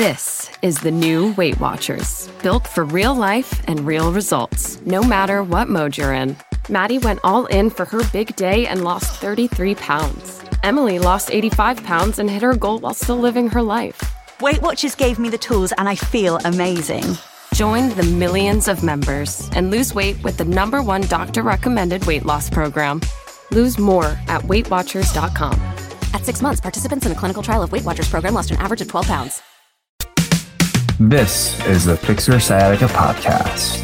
This is the new Weight Watchers, built for real life and real results, no matter what mode you're in. Maddie went all in for her big day and lost 33 pounds. Emily lost 85 pounds and hit her goal while still living her life. Weight Watchers gave me the tools and I feel amazing. Join the millions of members and lose weight with the #1 doctor-recommended weight loss program. Lose more at WeightWatchers.com. At 6 months, participants in a clinical trial of Weight Watchers program lost an average of 12 pounds. This is the Fix Your Sciatica podcast.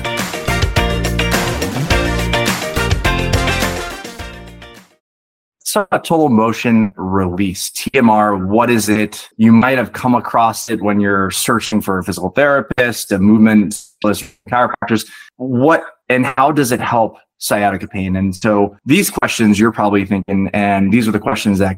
So total motion release, TMR, what is it? You might have come across it when you're searching for a physical therapist, a movement specialist, chiropractors. What and how does it help sciatica pain? And so these questions you're probably thinking, and these are the questions that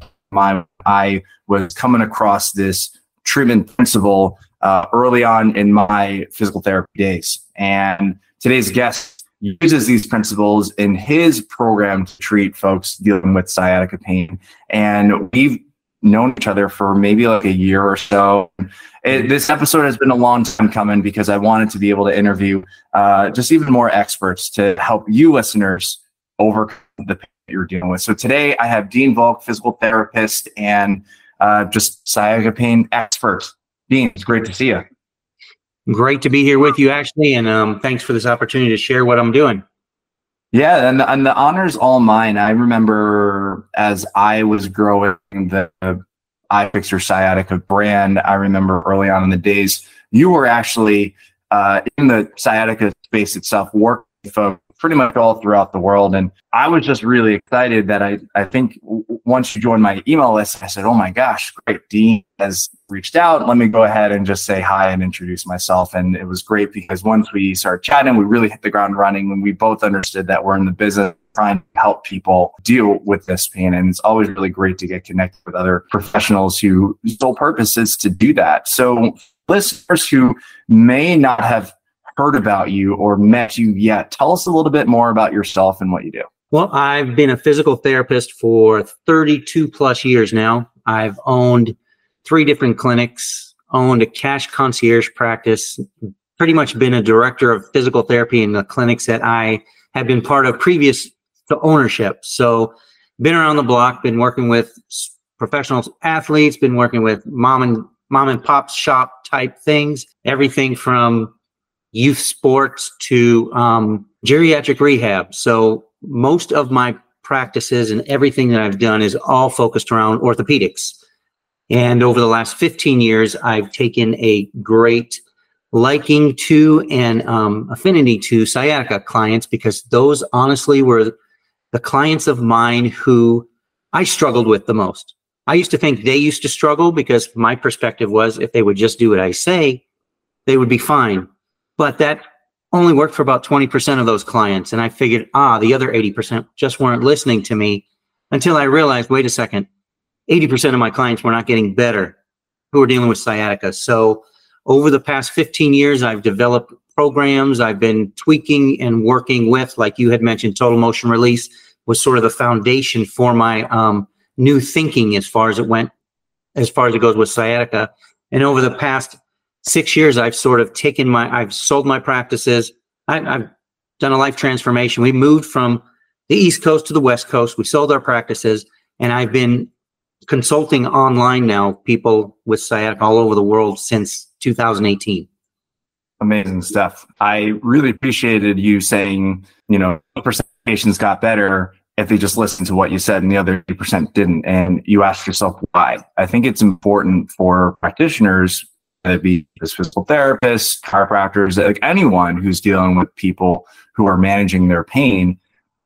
I was coming across this treatment principle early on in my physical therapy days. And today's guest uses these principles in his program to treat folks dealing with sciatica pain. And we've known each other for maybe like a year or so. This episode has been a long time coming because I wanted to be able to interview just even more experts to help you listeners overcome the pain that you're dealing with. So today I have Dean Volk, physical therapist and just sciatica pain expert. Dean, it's great to see you. Great to be here with you, Ashley, and thanks for this opportunity to share what I'm doing. Yeah, and the honor's all mine. I remember as I was growing the iFix Your Sciatica brand, I remember early on in the days, you were actually in the sciatica space itself, working with folks pretty much all throughout the world. And I was just really excited that I think once you joined my email list, I said, oh my gosh, great, Dean has reached out. Let me go ahead and just say hi and introduce myself. And it was great because once we started chatting, we really hit the ground running and we both understood that we're in the business trying to help people deal with this pain. And it's always really great to get connected with other professionals whose sole purpose is to do that. So listeners who may not have heard about you or met you yet, tell us a little bit more about yourself and what you do. Well, I've been a physical therapist for 32 plus years now. I've owned 3 different clinics, owned a cash concierge practice, pretty much been a director of physical therapy in the clinics that I have been part of previous to ownership. So been around the block, been working with professional athletes, been working with mom and pop shop type things, everything from youth sports to geriatric rehab. So most of my practices and everything that I've done is all focused around orthopedics. And over the last 15 years, I've taken a great liking to and affinity to sciatica clients because those honestly were the clients of mine who I struggled with the most. I used to think they used to struggle because my perspective was if they would just do what I say, they would be fine. But that only worked for about 20% of those clients. And I figured, the other 80% just weren't listening to me until I realized, wait a second, 80% of my clients were not getting better who were dealing with sciatica. So over the past 15 years, I've developed programs. I've been tweaking and working with, like you had mentioned, total motion release was sort of the foundation for my new thinking as far as it goes with sciatica. And over the past 6 years, I've sort of I've sold my practices. I've done a life transformation. We moved from the East Coast to the West Coast. We sold our practices and I've been consulting online now, people with sciatica all over the world since 2018. Amazing stuff. I really appreciated you saying, 1% of patients got better if they just listened to what you said and the other 80% didn't. And you asked yourself why. I think it's important for practitioners, whether it be just physical therapists, chiropractors, like anyone who's dealing with people who are managing their pain,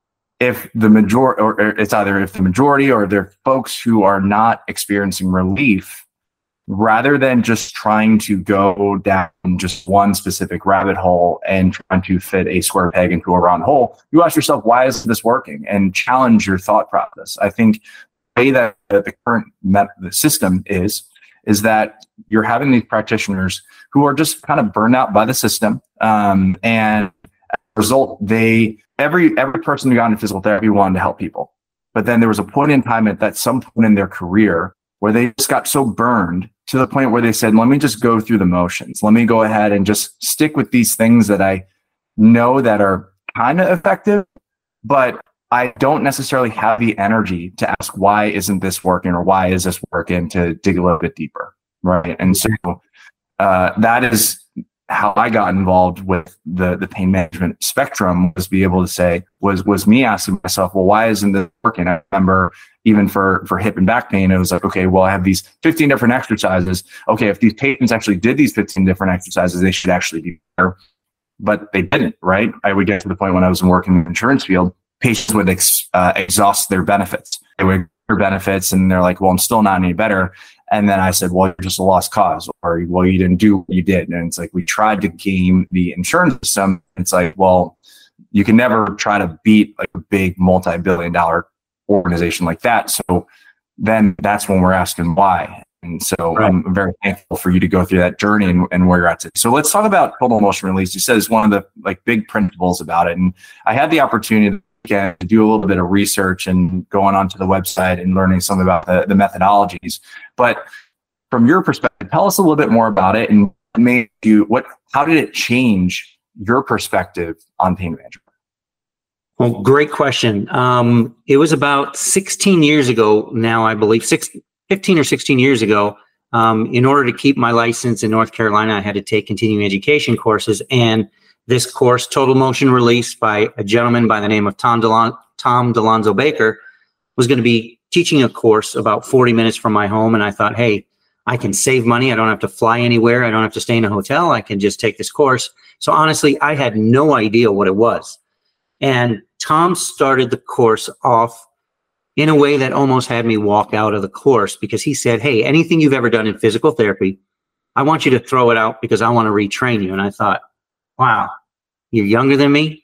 if the majority, or it's either if the majority or they're folks who are not experiencing relief, rather than just trying to go down just one specific rabbit hole and trying to fit a square peg into a round hole, you ask yourself, why isn't this working? And challenge your thought process. I think the way that the current the system is that you're having these practitioners who are just kind of burned out by the system. And as a result, every person who got into physical therapy wanted to help people. But then there was a point in time at some point in their career where they just got so burned to the point where they said, let me just go through the motions. Let me go ahead and just stick with these things that I know that are kind of effective, but I don't necessarily have the energy to ask, why isn't this working, or why is this working, to dig a little bit deeper. Right. And so that is how I got involved with the pain management spectrum, was be able to say, was me asking myself, well, why isn't this working? I remember even for hip and back pain, it was like, okay, well, I have these 15 different exercises. Okay, if these patients actually did these 15 different exercises, they should actually be better. But they didn't, right? I would get to the point when I was working in the insurance field, patients would exhaust their benefits. They would get their benefits and they're like, well, I'm still not any better. And then I said, well, you're just a lost cause, or, well, you didn't do what you did. And it's like, we tried to game the insurance system. It's like, well, you can never try to beat like a big multi-billion-dollar organization like that. So then that's when we're asking why. And so right. I'm very thankful for you to go through that journey and where you're at today. So let's talk about total motion release. You said it's one of the like big principles about it. And I had the opportunity to do a little bit of research and going onto the website and learning some about the methodologies. But from your perspective, tell us a little bit more about it, and how did it change your perspective on pain management? Well, great question. It was about 16 years ago now, I believe, 15 or 16 years ago. In order to keep my license in North Carolina, I had to take continuing education courses. And this course, Total Motion Release, by a gentleman by the name of Tom Delonzo Baker, was going to be teaching a course about 40 minutes from my home. And I thought, hey, I can save money. I don't have to fly anywhere. I don't have to stay in a hotel. I can just take this course. So honestly, I had no idea what it was. And Tom started the course off in a way that almost had me walk out of the course, because he said, hey, anything you've ever done in physical therapy, I want you to throw it out because I want to retrain you. And I thought, wow, you're younger than me.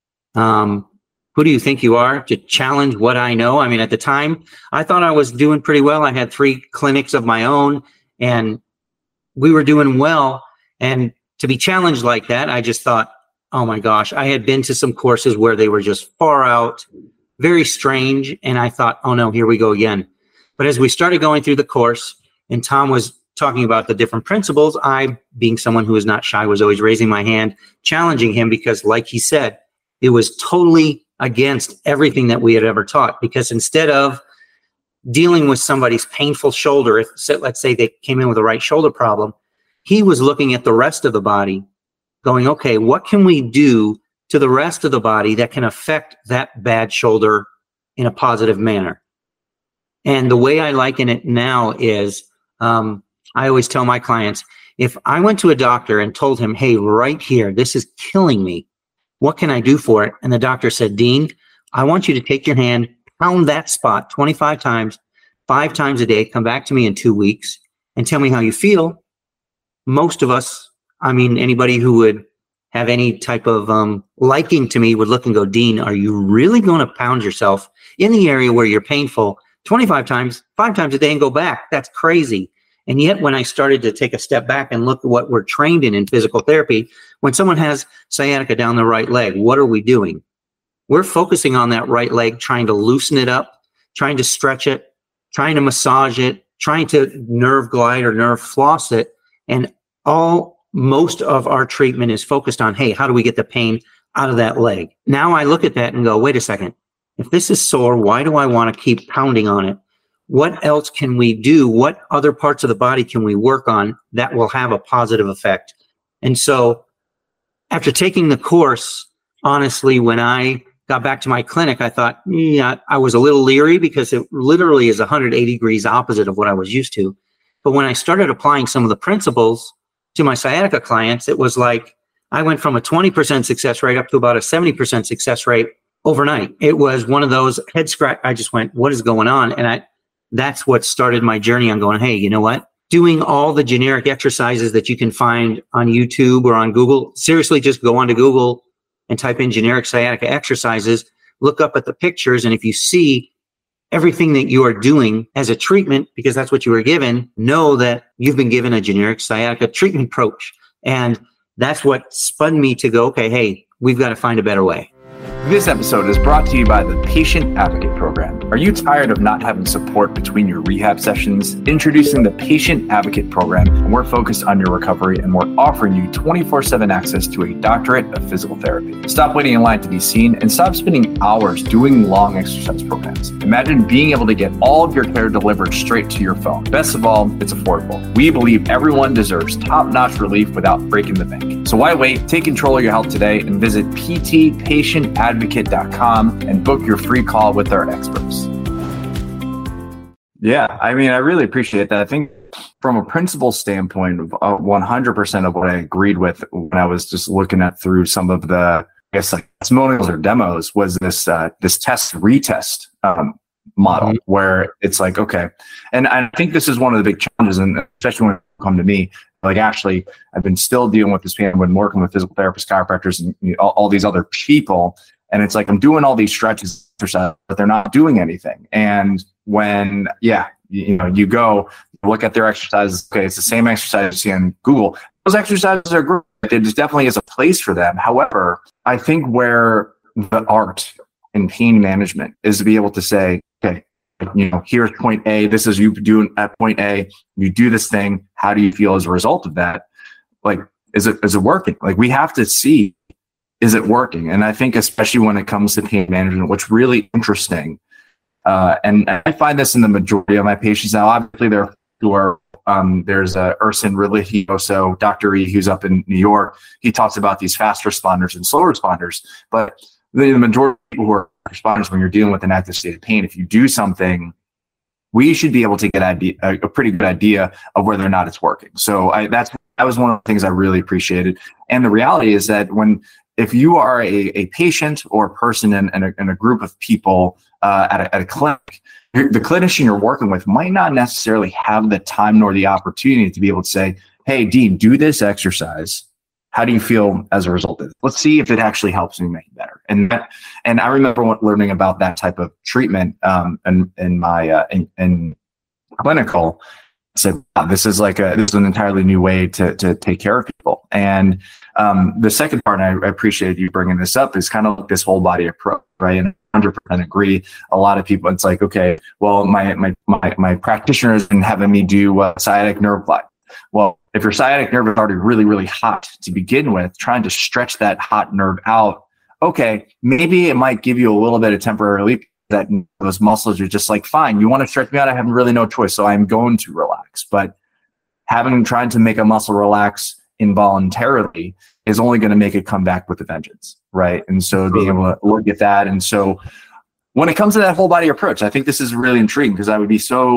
Who do you think you are to challenge what I know? I mean, at the time, I thought I was doing pretty well. I had 3 clinics of my own and we were doing well. And to be challenged like that, I just thought, oh my gosh, I had been to some courses where they were just far out, very strange. And I thought, oh no, here we go again. But as we started going through the course and Tom was talking about the different principles, I, being someone who is not shy, was always raising my hand, challenging him, because like he said, it was totally against everything that we had ever taught. Because instead of dealing with somebody's painful shoulder, if let's say they came in with a right shoulder problem, he was looking at the rest of the body going, okay, what can we do to the rest of the body that can affect that bad shoulder in a positive manner? And the way I liken it now is, I always tell my clients, if I went to a doctor and told him, hey, right here, this is killing me, what can I do for it? And the doctor said, Dean, I want you to take your hand, pound that spot 25 times, 5 times a day, come back to me in 2 weeks and tell me how you feel. Most of us, I mean, anybody who would have any type of liking to me would look and go, Dean, are you really going to pound yourself in the area where you're painful 25 times, 5 times a day and go back? That's crazy. And yet when I started to take a step back and look at what we're trained in physical therapy, when someone has sciatica down the right leg, what are we doing? We're focusing on that right leg, trying to loosen it up, trying to stretch it, trying to massage it, trying to nerve glide or nerve floss it. And most of our treatment is focused on, hey, how do we get the pain out of that leg? Now I look at that and go, wait a second. If this is sore, why do I want to keep pounding on it? What else can we do? What other parts of the body can we work on that will have a positive effect? And so after taking the course, honestly, when I got back to my clinic, I thought, yeah, I was a little leery because it literally is 180 degrees opposite of what I was used to. But when I started applying some of the principles to my sciatica clients, it was like I went from a 20% success rate up to about a 70% success rate overnight. It was one of those head scratch. I just went, what is going on? And that's what started my journey on going, hey, you know what? Doing all the generic exercises that you can find on YouTube or on Google. Seriously, just go onto Google and type in generic sciatica exercises, look up at the pictures. And if you see everything that you are doing as a treatment, because that's what you were given, know that you've been given a generic sciatica treatment approach. And that's what spun me to go, okay, hey, we've got to find a better way. This episode is brought to you by the Patient Advocate Program. program. Are you tired of not having support between your rehab sessions? Introducing the Patient Advocate program, and we're focused on your recovery, and we're offering you 24/7 access to a doctorate of physical therapy. Stop waiting in line to be seen and stop spending hours doing long exercise programs. Imagine being able to get all of your care delivered straight to your phone. Best of all, it's affordable. We believe everyone deserves top-notch relief without breaking the bank. So why wait? Take control of your health today and visit ptpatientadvocate.com and book your free call with our experts. Yeah, I mean, I really appreciate that. I think from a principle standpoint, 100% of what I agreed with when I was just looking at through some of the, I guess, like testimonials or demos was this test retest model where it's like, okay. And I think this is one of the big challenges, and especially when it comes to me, like actually, I've been still dealing with this pain when working with physical therapists, chiropractors, and all these other people. And it's like, I'm doing all these stretches, but they're not doing anything. And when, you go look at their exercises, okay, it's the same exercise you see on Google. Those exercises are great. There definitely is a place for them. However, I think where the art in pain management is to be able to say, okay, here's point A. This is you doing at point A. You do this thing. How do you feel as a result of that? Like, is it working? Like, we have to see, is it working? And I think especially when it comes to pain management, what's really interesting, and I find this in the majority of my patients now. Obviously, there's Urson Religioso, Dr. E, who's up in New York. He talks about these fast responders and slow responders, but the majority of people who are responders, when you're dealing with an active state of pain, if you do something, we should be able to get a pretty good idea of whether or not it's working. So that was one of the things I really appreciated. And the reality is that if you are a patient or a person in a group of people at a clinic, the clinician you're working with might not necessarily have the time nor the opportunity to be able to say, hey, Dean, do this exercise. How do you feel as a result of it? Let's see if it actually helps me make it better. And I remember learning about that type of treatment in clinical. I said, wow, this is an entirely new way to take care of people. And the second part, and I appreciate you bringing this up, is kind of like this whole body approach, right? And 100% agree. A lot of people, it's like, okay, well, my practitioner has been having me do sciatic nerve block. Well, if your sciatic nerve is already really, really hot to begin with, trying to stretch that hot nerve out, okay, maybe it might give you a little bit of temporary relief. That those muscles are just like, fine, you want to stretch me out, I have really no choice, so I'm going to relax. But trying to make a muscle relax involuntarily is only going to make it come back with a vengeance, right? And so being able to look at that. And so when it comes to that whole body approach, I think this is really intriguing, because I would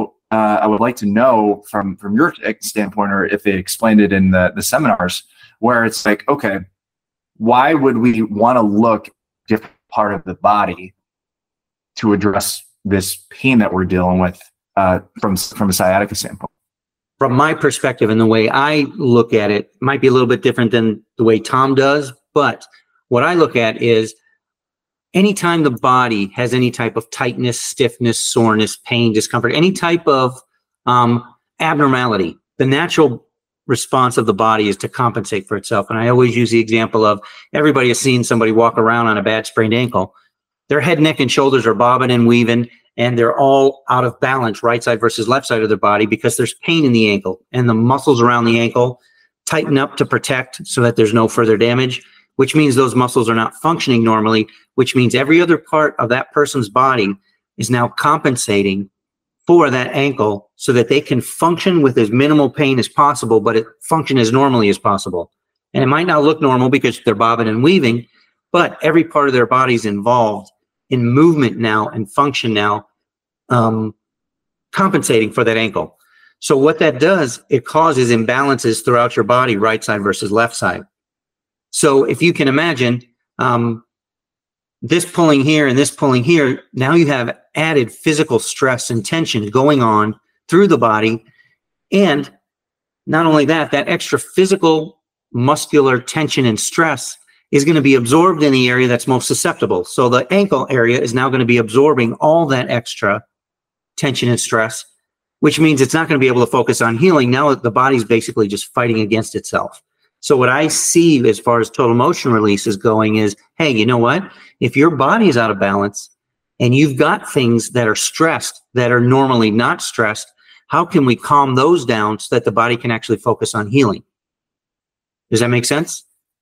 like to know from your standpoint, or if they explained it in the seminars, where it's like, okay, why would we want to look different part of the body to address this pain that we're dealing with from a sciatica standpoint? From my perspective and the way I look at it, might be a little bit different than the way Tom does, but what I look at is anytime the body has any type of tightness, stiffness, soreness, pain, discomfort, any type of abnormality, the natural response of the body is to compensate for itself. And I always use the example of, everybody has seen somebody walk around on a bad sprained ankle. Their head, neck, and shoulders are bobbing and weaving, and they're all out of balance, right side versus left side of their body, because there's pain in the ankle, and the muscles around the ankle tighten up to protect so that there's no further damage, which means those muscles are not functioning normally, which means every other part of that person's body is now compensating for that ankle so that they can function with as minimal pain as possible, but it function as normally as possible. And it might not look normal because they're bobbing and weaving, but every part of their body is involved in movement now and function now, compensating for that ankle. So what that does, it causes imbalances throughout your body, right side versus left side. So if you can imagine this pulling here and this pulling here, now you have added physical stress and tension going on through the body. And not only that, that extra physical muscular tension and stress is going to be absorbed in the area that's most susceptible. So the ankle area is now going to be absorbing all that extra tension and stress, which means it's not going to be able to focus on healing. Now the body's basically just fighting against itself. So what I see as far as total motion release is going is, hey, you know what? If your body is out of balance, and you've got things that are stressed that are normally not stressed, how can we calm those down so that the body can actually focus on healing? Does that make sense?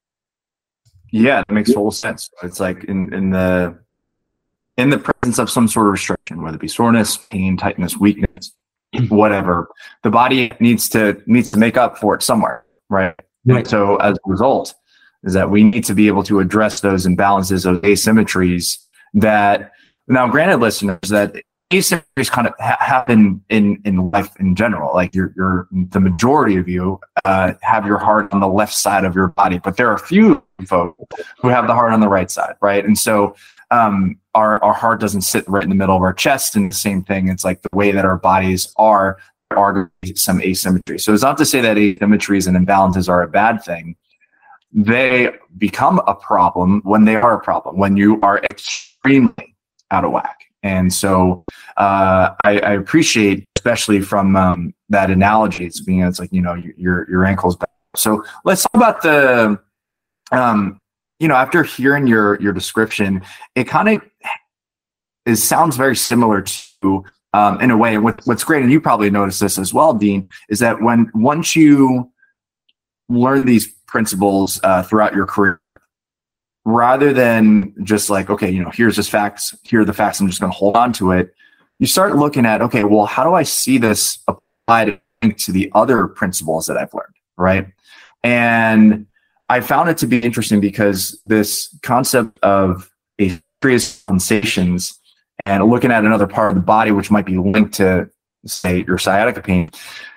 Yeah, it makes total sense. It's like in the presence of some sort of restriction, whether it be soreness, pain, tightness, weakness, whatever, the body needs to make up for it somewhere, right? And so as a result is that we need to be able to address those imbalances, those asymmetries that, now granted listeners, that asymmetries kind of happen in life in general. Like the majority of you have your heart on the left side of your body, but there are a few folks who have the heart on the right side, right? And so our heart doesn't sit right in the middle of our chest, and the same thing. It's like the way that our bodies are some asymmetry. So it's not to say that asymmetries and imbalances are a bad thing. They become a problem when they are a problem, when you are extremely out of whack. And so I appreciate, especially from that analogy, it's like, your ankle's back. So let's talk about the, after hearing your description, it kind of sounds very similar to, in a way, what's great, and you probably noticed this as well, Dean, is that once you learn these principles throughout your career, rather than just like, okay, here's just facts, here are the facts, I'm just going to hold on to it. You start looking at, okay, well, how do I see this applied to the other principles that I've learned, right? And I found it to be interesting because this concept of asymmetries sensations and looking at another part of the body, which might be linked to, say, your sciatica pain,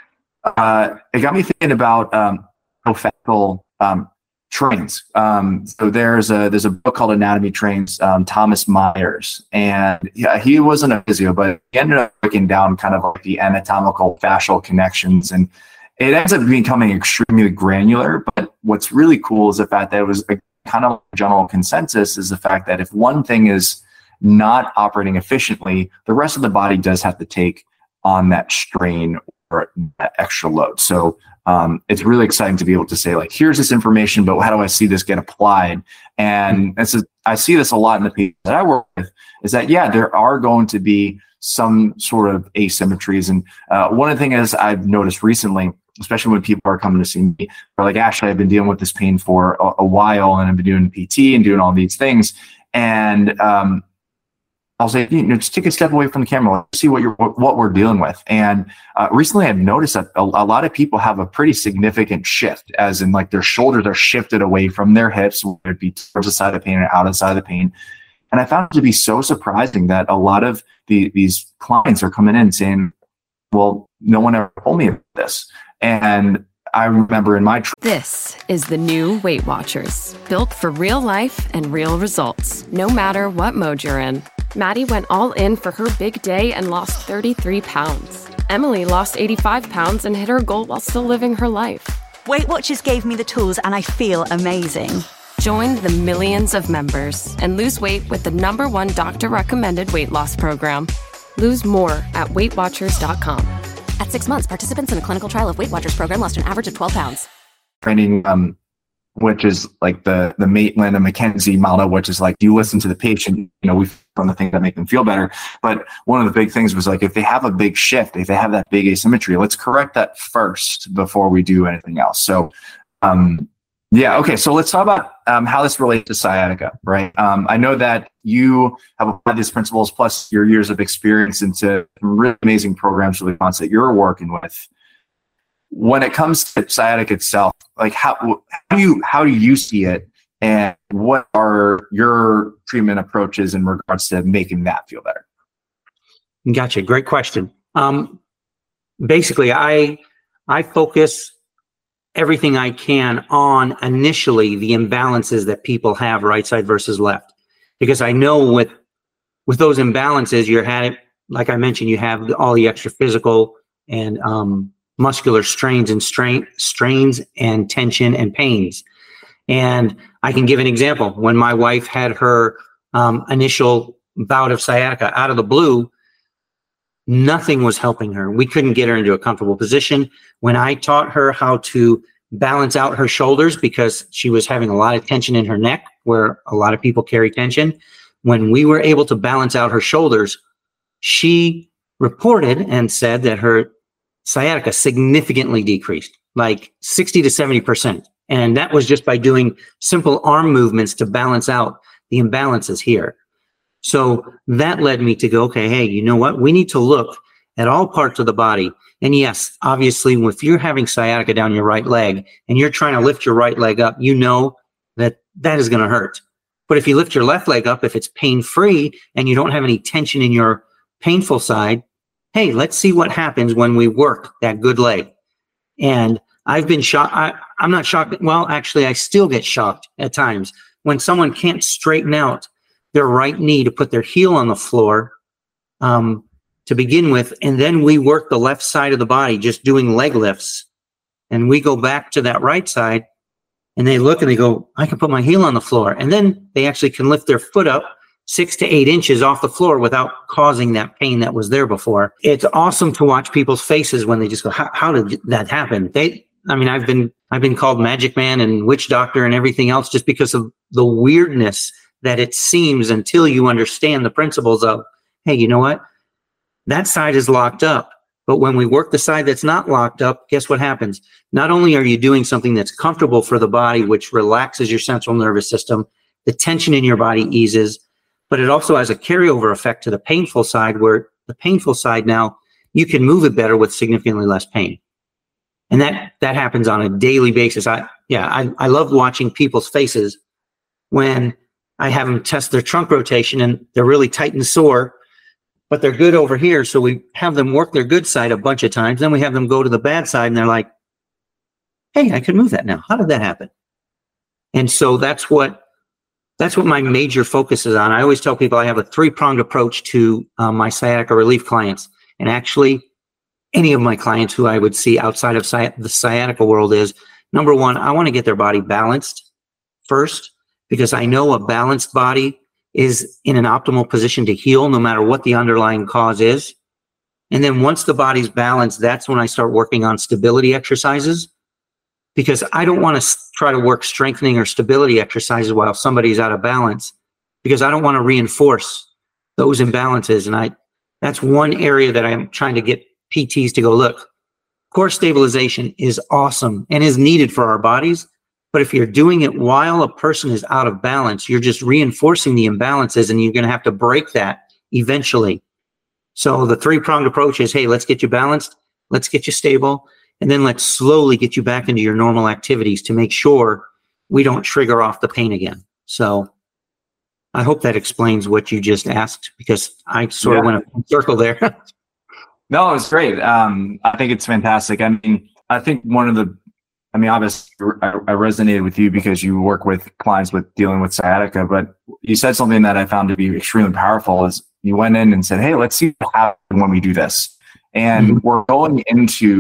it got me thinking about myofascial trains. So there's a book called Anatomy Trains, Thomas Myers, and he wasn't a physio, but he ended up breaking down kind of like the anatomical fascial connections, and it ends up becoming extremely granular. But what's really cool is the fact that it was a kind of general consensus is the fact that if one thing is not operating efficiently, the rest of the body does have to take on that strain or that extra load. So it's really exciting to be able to say, like, here's this information, but how do I see this get applied? And I see this a lot in the people that I work with, is that, yeah, there are going to be some sort of asymmetries. And one of the things I've noticed recently, especially when people are coming to see me, they're like, Ashley, I've been dealing with this pain for a while, and I've been doing PT and doing all these things. And I'll say, just take a step away from the camera. Let's see what we're dealing with. And recently, I've noticed that a lot of people have a pretty significant shift, as in like their shoulders are shifted away from their hips, whether it be towards the side of the pain or out of the side of the pain. And I found it to be so surprising that a lot of these clients are coming in saying, "Well, no one ever told me about this." And I remember in my This is the new Weight Watchers, built for real life and real results, no matter what mode you're in. Maddie went all in for her big day and lost 33 pounds. Emily lost 85 pounds and hit her goal while still living her life. Weight Watchers gave me the tools and I feel amazing. Join the millions of members and lose weight with the #1 doctor-recommended weight loss program. Lose more at WeightWatchers.com. At 6 months, participants in a clinical trial of Weight Watchers program lost an average of 12 pounds. Training, which is like the Maitland and McKenzie model, which is like you listen to the patient, we found the things that make them feel better. But one of the big things was like, if they have a big shift, if they have that big asymmetry, let's correct that first before we do anything else. So, okay. So let's talk about how this relates to sciatica, right? I know that you have applied these principles plus your years of experience into some really amazing programs for the clients that you're working with. When it comes to sciatica itself, like how do you see it, and what are your treatment approaches in regards to making that feel better? Gotcha. Great question. Basically, I focus everything I can on initially the imbalances that people have right side versus left, because I know with those imbalances, like I mentioned, you have all the extra physical and muscular strains and tension and pains. And I can give an example. When my wife had her initial bout of sciatica out of the blue, nothing was helping her. We couldn't get her into a comfortable position. When I taught her how to balance out her shoulders, because she was having a lot of tension in her neck, where a lot of people carry tension, when we were able to balance out her shoulders, she reported and said that her sciatica significantly decreased, like 60 to 70%. And that was just by doing simple arm movements to balance out the imbalances here. So that led me to go, okay, hey, you know what? We need to look at all parts of the body. And yes, obviously, if you're having sciatica down your right leg and you're trying to lift your right leg up, you know that that is going to hurt. But if you lift your left leg up, if it's pain-free and you don't have any tension in your painful side, hey, let's see what happens when we work that good leg. And I've been shocked. I'm not shocked. Well, actually, I still get shocked at times when someone can't straighten out their right knee to put their heel on the floor to begin with. And then we work the left side of the body, just doing leg lifts. And we go back to that right side and they look and they go, I can put my heel on the floor. And then they actually can lift their foot up 6 to 8 inches off the floor without causing that pain that was there before. It's awesome to watch people's faces when they just go, how did that happen? I've been called Magic Man and Witch Doctor and everything else just because of the weirdness that it seems until you understand the principles of, hey, you know what? That side is locked up. But when we work the side that's not locked up, guess what happens? Not only are you doing something that's comfortable for the body, which relaxes your central nervous system, the tension in your body eases, but it also has a carryover effect to the painful side, where the painful side now, you can move it better with significantly less pain. And that happens on a daily basis. I love watching people's faces when I have them test their trunk rotation and they're really tight and sore, but they're good over here. So we have them work their good side a bunch of times. Then we have them go to the bad side and they're like, hey, I can move that now. How did that happen? And so that's what my major focus is on. I always tell people I have a 3-pronged approach to my sciatica relief clients. And actually, any of my clients who I would see outside of the sciatica world is, number one, I want to get their body balanced first, because I know a balanced body is in an optimal position to heal no matter what the underlying cause is. And then once the body's balanced, that's when I start working on stability exercises, because I don't want to try to work strengthening or stability exercises while somebody's out of balance, because I don't want to reinforce those imbalances. And that's one area that I'm trying to get PTs to go, look, core stabilization is awesome and is needed for our bodies. But if you're doing it while a person is out of balance, you're just reinforcing the imbalances and you're going to have to break that eventually. So the 3-pronged approach is, hey, let's get you balanced, let's get you stable, and then let's slowly get you back into your normal activities to make sure we don't trigger off the pain again. So I hope that explains what you just asked, because I sort of went a circle there. No, it's great. I think it's fantastic. I mean, I think obviously I resonated with you because you work with clients with dealing with sciatica, but you said something that I found to be extremely powerful is you went in and said, hey, let's see what happens when we do this. And we're going into,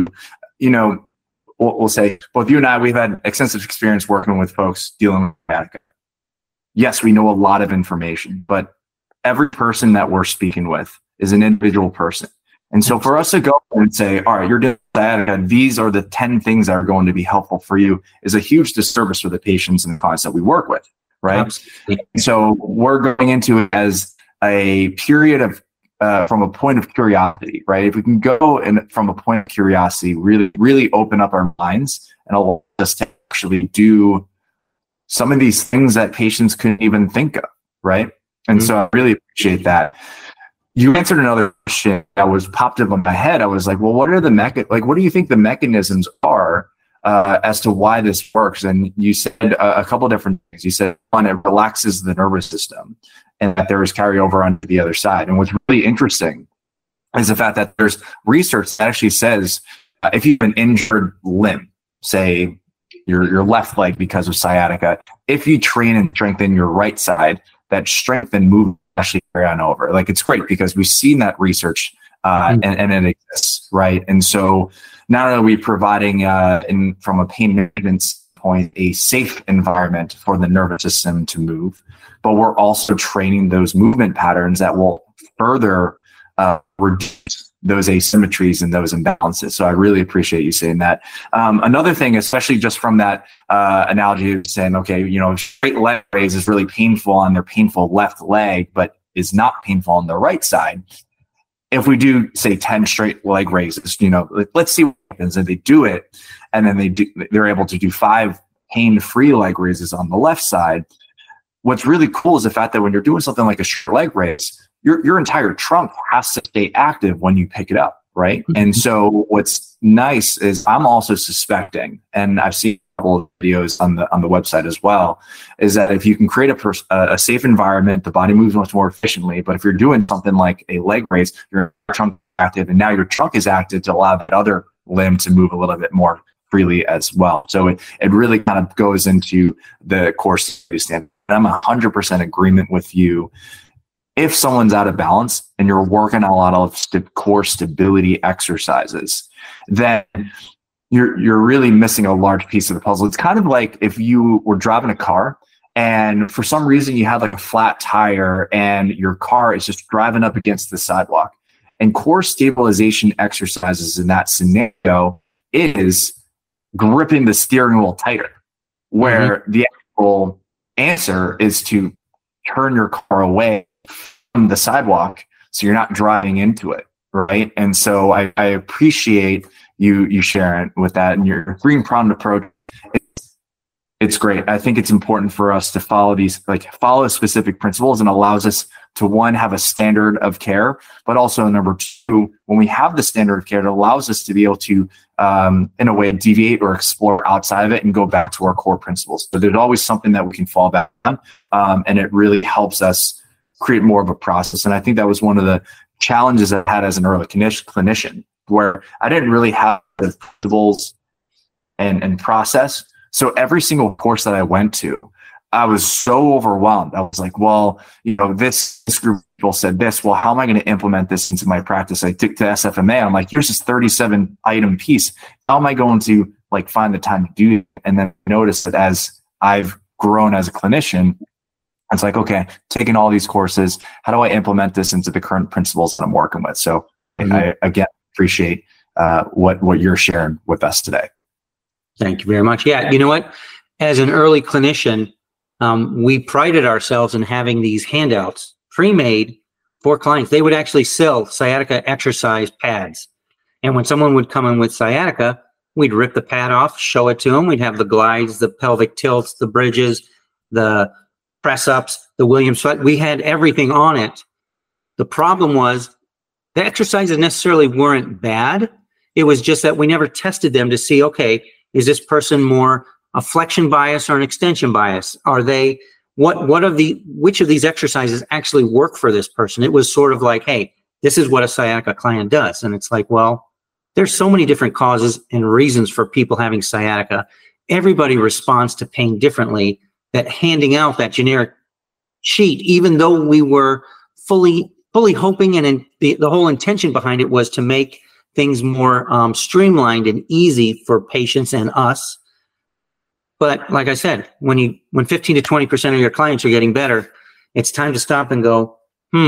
we'll say both you and I, we've had extensive experience working with folks dealing with sciatica. Yes, we know a lot of information, but every person that we're speaking with is an individual person. And so for us to go and say, all right, you're doing that, and these are the 10 things that are going to be helpful for you, is a huge disservice for the patients and the clients that we work with, right? Absolutely. So we're going into it as a period of, from a point of curiosity, right? If we can go and from a point of curiosity, really, really open up our minds and allow us to actually do some of these things that patients couldn't even think of, right? And so I really appreciate that. You answered another question that was popped up in my head. I was like, well, what are what do you think the mechanisms are as to why this works? And you said a couple of different things. You said, one, it relaxes the nervous system and that there is carryover onto the other side. And what's really interesting is the fact that there's research that actually says if you have an injured limb, say your left leg because of sciatica, if you train and strengthen your right side, that strength and movement actually carry on over. Like, it's great because we've seen that research and it exists, right? And so not only are we providing from a pain management point a safe environment for the nervous system to move, but we're also training those movement patterns that will further reduce those asymmetries and those imbalances. So I really appreciate you saying that. Another thing, especially just from that analogy of saying, okay, straight leg raise is really painful on their painful left leg, but is not painful on the right side. If we do say 10 straight leg raises, let's see what happens. And they do it, and then they're able to do 5 pain-free leg raises on the left side. What's really cool is the fact that when you're doing something like a straight leg raise, your entire trunk has to stay active when you pick it up, right? Mm-hmm. And so what's nice is I'm also suspecting, and I've seen a couple of videos on the website as well, is that if you can create a safe environment, the body moves much more efficiently. But if you're doing something like a leg raise, your trunk is active, and now your trunk is active to allow that other limb to move a little bit more freely as well. So it really kind of goes into the core stability standard. I'm 100% agreement with you. If someone's out of balance and you're working a lot of core stability exercises, then you're really missing a large piece of the puzzle. It's kind of like if you were driving a car and for some reason you had like a flat tire and your car is just driving up against the sidewalk. And core stabilization exercises in that scenario is gripping the steering wheel tighter, where the actual answer is to turn your car away from the sidewalk so you're not driving into it, right? And so I appreciate you sharing with that, and your green-pronged approach. It's great. I think it's important for us to follow specific principles, and allows us to, one, have a standard of care, but also number 2, when we have the standard of care, it allows us to be able to, in a way, deviate or explore outside of it and go back to our core principles. So there's always something that we can fall back on, and it really helps us create more of a process. And I think that was one of the challenges I had as an early clinician, where I didn't really have the principles and process. So every single course that I went to, I was so overwhelmed. I was like, well, this group of people said this. Well, how am I going to implement this into my practice? I took to SFMA. I'm like, here's this 37 item piece. How am I going to find the time to do it? And then notice that as I've grown as a clinician, it's like, okay, taking all these courses, how do I implement this into the current principles that I'm working with? So I, again, appreciate what you're sharing with us today. Thank you very much. Yeah, you know what? As an early clinician, we prided ourselves in having these handouts pre-made for clients. They would actually sell sciatica exercise pads. And when someone would come in with sciatica, we'd rip the pad off, show it to them. We'd have the glides, the pelvic tilts, the bridges, the press-ups, the Williams sweat. We had everything on it. The problem was the exercises necessarily weren't bad. It was just that we never tested them to see, okay, is this person more a flexion bias or an extension bias? Are they, which of these exercises actually work for this person? It was sort of like, hey, this is what a sciatica client does. And it's like, well, there's so many different causes and reasons for people having sciatica. Everybody responds to pain differently. That handing out that generic sheet, even though we were fully hoping, and the whole intention behind it was to make things more streamlined and easy for patients and us. But like I said, when 15 to 20% of your clients are getting better, it's time to stop and go,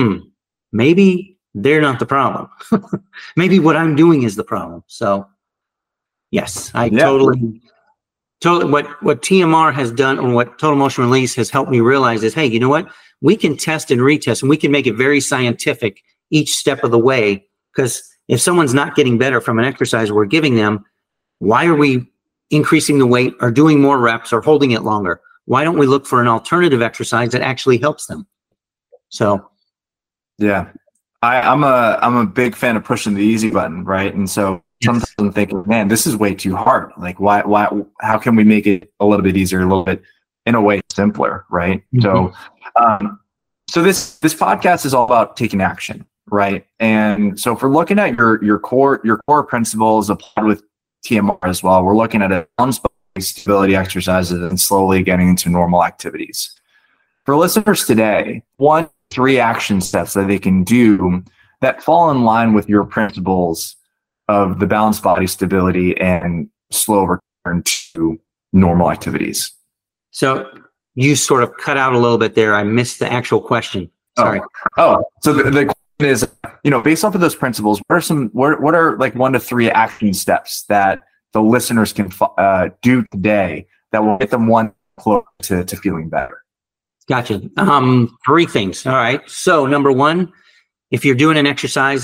maybe they're not the problem. Maybe what I'm doing is the problem. So yes, totally what TMR has done, or what Total Motion Release has helped me realize is, hey, you know what? We can test and retest, and we can make it very scientific each step of the way. Because if someone's not getting better from an exercise we're giving them, why are we increasing the weight or doing more reps or holding it longer? Why don't we look for an alternative exercise that actually helps them? So, yeah, I'm a big fan of pushing the easy button, right? And so sometimes I'm thinking, man, this is way too hard. Like, why? How can we make it a little bit easier, a little bit, in a way, simpler, right? Mm-hmm. So this podcast is all about taking action, right? And so if we're looking at your core principles applied with TMR as well, we're looking at a balance stability exercises and slowly getting into normal activities. For listeners today, 3 action steps that they can do that fall in line with your principles of the balanced body stability and slow return to normal activities. So you sort of cut out a little bit there. I missed the actual question. Sorry. So the is, based off of those principles, what are like 1 to 3 action steps that the listeners can do today that will get them one close to feeling better? Gotcha. 3 things. All right. So number 1, if you're doing any exercise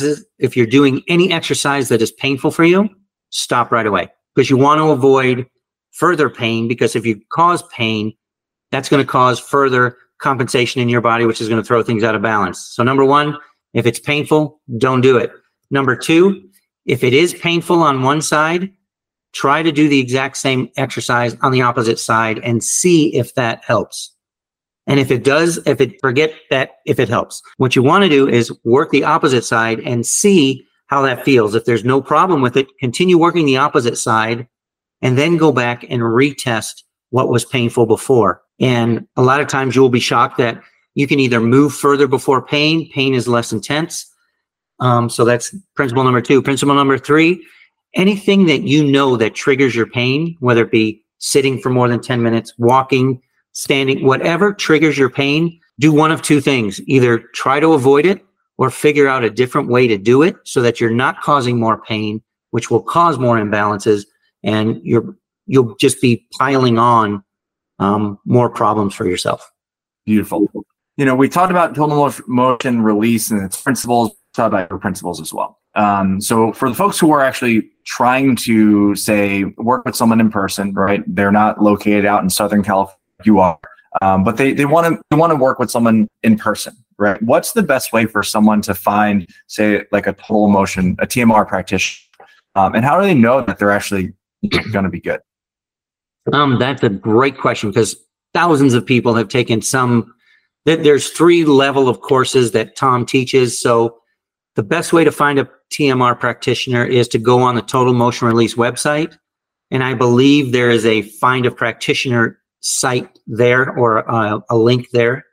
that is painful for you, stop right away, because you want to avoid further pain, because if you cause pain, that's going to cause further compensation in your body, which is going to throw things out of balance. So number 1, if it's painful, don't do it. Number 2, if it is painful on one side, try to do the exact same exercise on the opposite side and see if that helps. And if it does, forget that if it helps. What you want to do is work the opposite side and see how that feels. If there's no problem with it, continue working the opposite side and then go back and retest what was painful before. And a lot of times you will be shocked that you can either move further before pain. Pain is less intense. So that's principle number 2. Principle number 3, anything that you know that triggers your pain, whether it be sitting for more than 10 minutes, walking, standing, whatever triggers your pain, do one of 2 things. Either try to avoid it or figure out a different way to do it so that you're not causing more pain, which will cause more imbalances, and you'll just be piling on more problems for yourself. Beautiful. We talked about total motion release and its principles, talked about your principles as well. So for the folks who are actually trying to, say, work with someone in person, right? They're not located out in Southern California, you are, but they want to work with someone in person, right? What's the best way for someone to find, say, like a total motion, a TMR practitioner, and how do they know that they're actually going to be good? That's a great question, because thousands of people have taken there's 3 level of courses that Tom teaches. So the best way to find a TMR practitioner is to go on the Total Motion Release website. And I believe there is a Find a Practitioner site there, or a link there.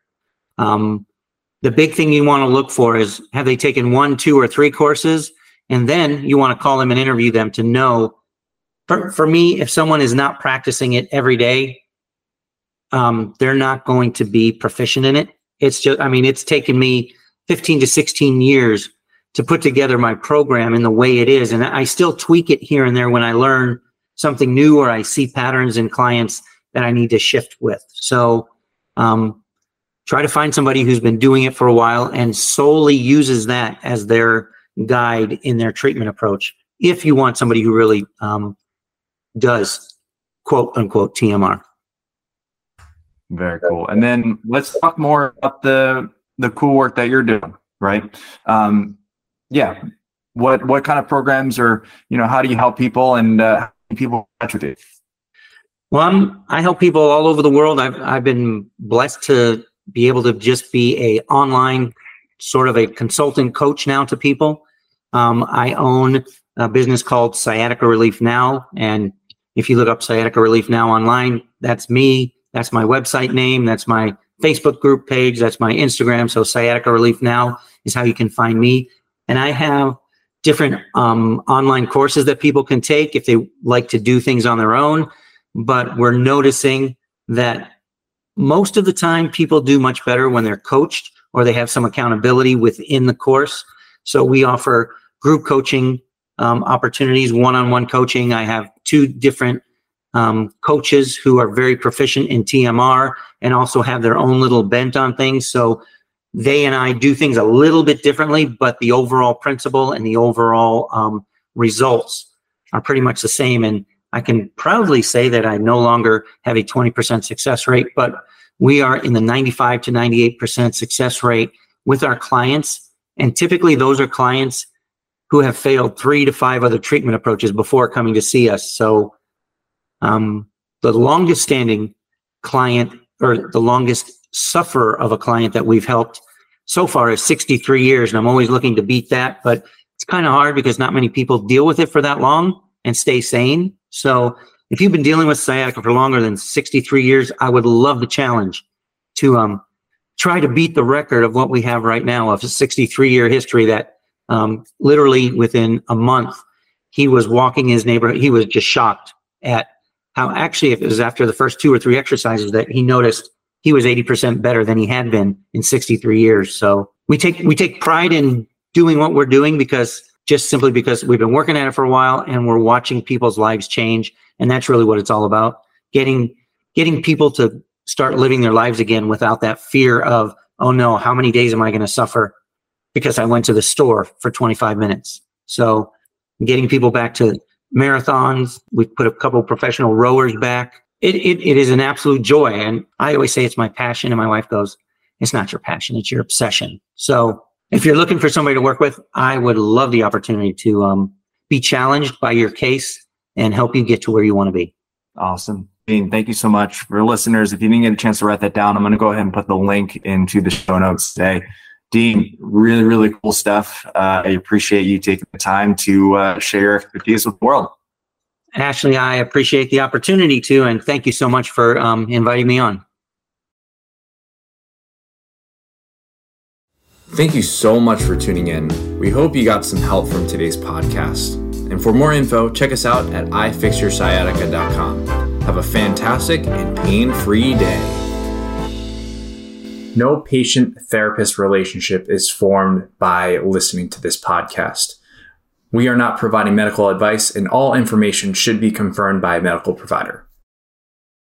The big thing you want to look for is, have they taken 1, 2, or 3 courses? And then you want to call them and interview them to know. For me, if someone is not practicing it every day, they're not going to be proficient in it. It's taken me 15 to 16 years to put together my program in the way it is. And I still tweak it here and there when I learn something new or I see patterns in clients that I need to shift with. So try to find somebody who's been doing it for a while and solely uses that as their guide in their treatment approach, if you want somebody who really does quote unquote TMR. Very cool. And then let's talk more about the cool work that you're doing, right? What kind of programs, or how do you help people, and how do people touch with you? Well, I help people all over the world. I've been blessed to be able to just be a online sort of a consultant coach now to people. I own a business called Sciatica Relief Now, and if you look up Sciatica Relief Now online, that's me. That's my website name. That's my Facebook group page. That's my Instagram. So Sciatica Relief Now is how you can find me. And I have different online courses that people can take if they like to do things on their own. But we're noticing that most of the time people do much better when they're coached or they have some accountability within the course. So we offer group coaching opportunities, one-on-one coaching. I have 2 different coaches who are very proficient in TMR and also have their own little bent on things. So they and I do things a little bit differently, but the overall principle and the overall results are pretty much the same. And I can proudly say that I no longer have a 20% success rate, but we are in the 95 to 98% success rate with our clients. And typically those are clients who have failed 3 to 5 other treatment approaches before coming to see us. So the longest standing client, or the longest sufferer of a client that we've helped so far, is 63 years. And I'm always looking to beat that, but it's kind of hard because not many people deal with it for that long and stay sane. So if you've been dealing with sciatica for longer than 63 years, I would love the challenge to try to beat the record of what we have right now of a 63-year history that literally within a month, he was walking his neighborhood. He was just shocked at how, actually, if it was after the first 2 or 3 exercises, that he noticed he was 80% better than he had been in 63 years. So we take pride in doing what we're doing because we've been working at it for a while and we're watching people's lives change. And that's really what it's all about. Getting people to start living their lives again without that fear of, oh no, how many days am I going to suffer because I went to the store for 25 minutes? So getting people back to marathons. We've put a couple of professional rowers back. It is an absolute joy. And I always say it's my passion. And my wife goes, it's not your passion, it's your obsession. So if you're looking for somebody to work with, I would love the opportunity to be challenged by your case and help you get to where you want to be. Awesome. Dean, thank you so much. For listeners, if you didn't get a chance to write that down, I'm going to go ahead and put the link into the show notes today. Dean, really, really cool stuff. I appreciate you taking the time to share your expertise with the world. Ashley, I appreciate the opportunity to, and thank you so much for inviting me on. Thank you so much for tuning in. We hope you got some help from today's podcast. And for more info, check us out at ifixyoursciatica.com. Have a fantastic and pain-free day. No patient-therapist relationship is formed by listening to this podcast. We are not providing medical advice, and all information should be confirmed by a medical provider.